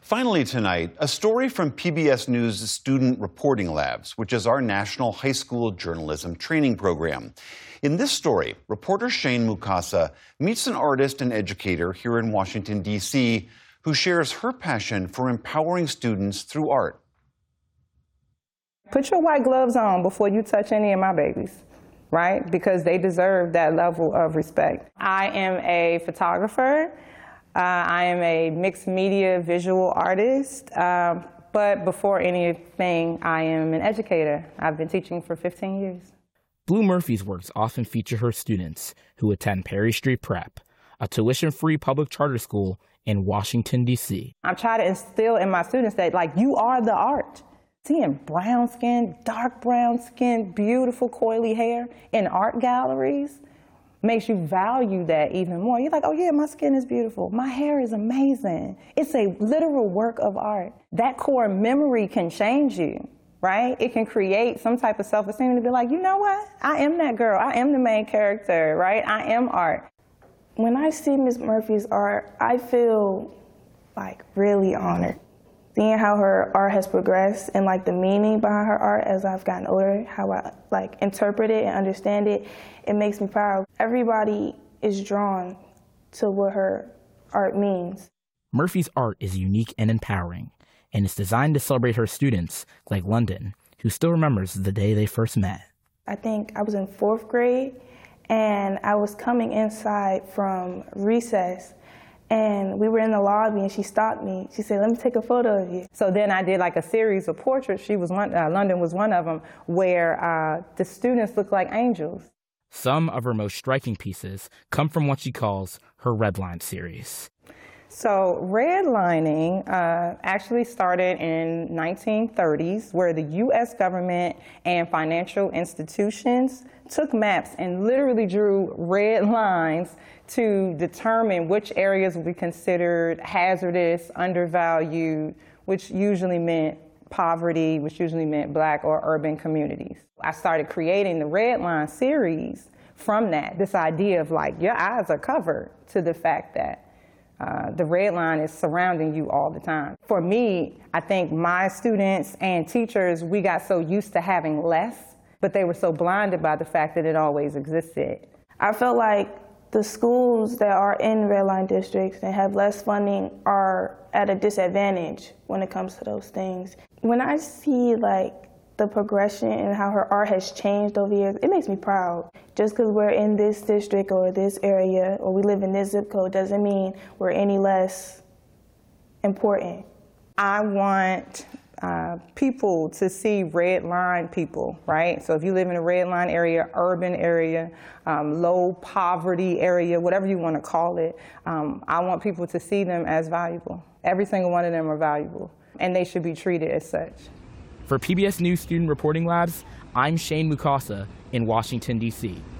Finally tonight, a story from PBS News Student Reporting Labs, which is our national high school journalism training program. In this story, reporter Shane Mukasa meets an artist and educator here in Washington, D.C., who shares her passion for empowering students through art. Put your white gloves on before you touch any of my babies, right? Because they deserve that level of respect. I am a photographer. I am a mixed media visual artist, but before anything, I am an educator. I've been teaching for 15 years. Blue Murphy's works often feature her students who attend Perry Street Prep, a tuition-free public charter school in Washington, D.C. I try to instill in my students that, you are the art. Seeing brown skin, dark brown skin, beautiful coily hair in art galleries makes you value that even more. You're like, oh yeah, my skin is beautiful. My hair is amazing. It's a literal work of art. That core memory can change you, right? It can create some type of self-esteem to be like, you know what? I am that girl. I am the main character, right? I am art. When I see Ms. Murphy's art, I feel really honored. Seeing how her art has progressed and the meaning behind her art as I've gotten older, how I interpret it and understand it, it makes me proud. Everybody is drawn to what her art means. Murphy's art is unique and empowering, and it's designed to celebrate her students, like London, who still remembers the day they first met. I think I was in 4th grade, and I was coming inside from recess. And we were in the lobby, and she stopped me. She said, let me take a photo of you. So then I did a series of portraits. She was London was one of them, where the students looked like angels. Some of her most striking pieces come from what she calls her Redline series. So redlining actually started in 1930s, where the U.S. government and financial institutions took maps and literally drew red lines to determine which areas would be considered hazardous, undervalued, which usually meant poverty, which usually meant Black or urban communities. I started creating the Redline series from that, this idea of your eyes are covered, to the fact that the red line is surrounding you all the time. For me, I think my students and teachers, we got so used to having less, but they were so blinded by the fact that it always existed. I felt like the schools that are in red line districts and have less funding are at a disadvantage when it comes to those things. When I see the progression and how her art has changed over years, it makes me proud. Just because we're in this district or this area or we live in this zip code doesn't mean we're any less important. I want people to see red line people, right? So if you live in a red line area, urban area, low poverty area, whatever you want to call it, I want people to see them as valuable. Every single one of them are valuable, and they should be treated as such. For PBS News Student Reporting Labs, I'm Shane Mukasa in Washington, D.C.